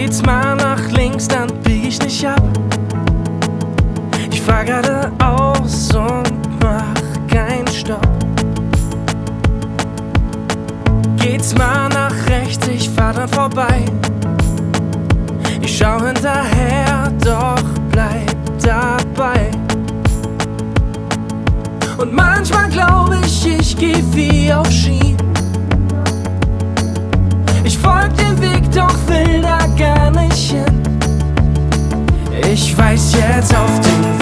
Geht's mal nach links, dann bieg ich nicht ab. Ich fahr geradeaus und mach keinen Stopp. Geht's mal nach rechts, ich fahr dran vorbei. Ich schau hinterher, doch bleib dabei. Und manchmal glaub ich geh wie auf Ski. Ich folg dem Weg, doch will da gar nicht hin. Ich weiß jetzt auf dem